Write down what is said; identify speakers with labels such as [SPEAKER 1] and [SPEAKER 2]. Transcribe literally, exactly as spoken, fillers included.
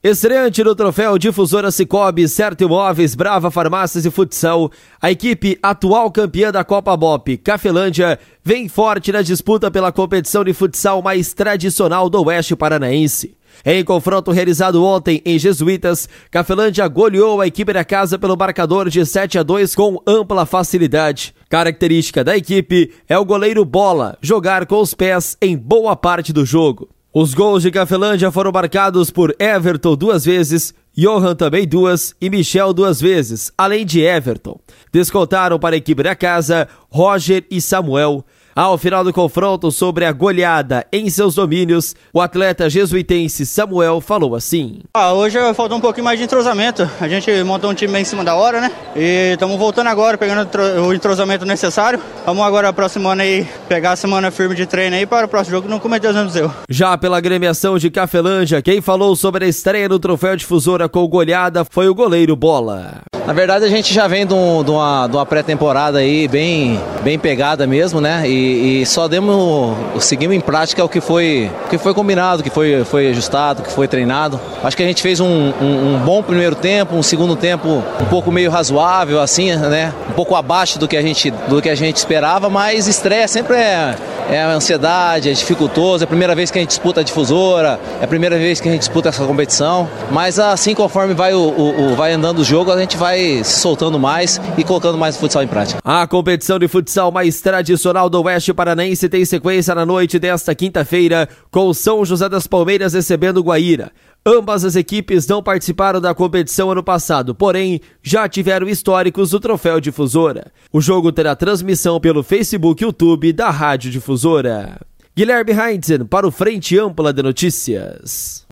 [SPEAKER 1] Estreante no troféu Difusora Cicobi, Certo Imóveis, Brava Farmácias e Futsal, a equipe atual campeã da Copa Bop, Cafelândia, vem forte na disputa pela competição de futsal mais tradicional do Oeste Paranaense. Em confronto realizado ontem em Jesuítas, Cafelândia goleou a equipe da casa pelo marcador de sete a dois com ampla facilidade. Característica da equipe é o goleiro Bola, jogar com os pés em boa parte do jogo. Os gols de Cafelândia foram marcados por Everton duas vezes, Johan também duas e Michel duas vezes, além de Everton. Descontaram para a equipe da casa Roger e Samuel. Ao final do confronto sobre a goleada em seus domínios, o atleta jesuitense Samuel falou assim:
[SPEAKER 2] ah, hoje faltou um pouquinho mais de entrosamento. A gente montou um time bem em cima da hora, né? E estamos voltando agora, pegando o entrosamento necessário. Vamos agora, próximo ano aí, pegar a semana firme de treino aí para o próximo jogo não cometer os mesmos erros.
[SPEAKER 1] Já pela agremiação de Cafelândia, quem falou sobre a estreia no troféu Difusora com goleada foi o goleiro Bola.
[SPEAKER 3] Na verdade, a gente já vem de, um, de uma, de uma pré-temporada aí bem, bem pegada mesmo, né? E, e só demos, seguimos em prática o que foi, o que foi combinado, o que foi, foi ajustado, o que foi treinado. Acho que a gente fez um, um, um bom primeiro tempo, um segundo tempo um pouco meio razoável, assim, né? Um pouco abaixo do que a gente, do que a gente esperava, mas estreia sempre é, é a ansiedade, é dificultoso, é a primeira vez que a gente disputa a Difusora, é a primeira vez que a gente disputa essa competição, mas assim, conforme vai, o, o, o, vai andando o jogo, a gente vai se soltando mais e colocando mais o futsal em prática.
[SPEAKER 1] A competição de futsal mais tradicional do Oeste Paranaense tem sequência na noite desta quinta-feira, com o São José das Palmeiras recebendo o Guaíra. Ambas as equipes não participaram da competição ano passado, porém já tiveram históricos do troféu Difusora. O jogo terá transmissão pelo Facebook e YouTube da Rádio Difusora. Guilherme Heinzen para o Frente Ampla de Notícias.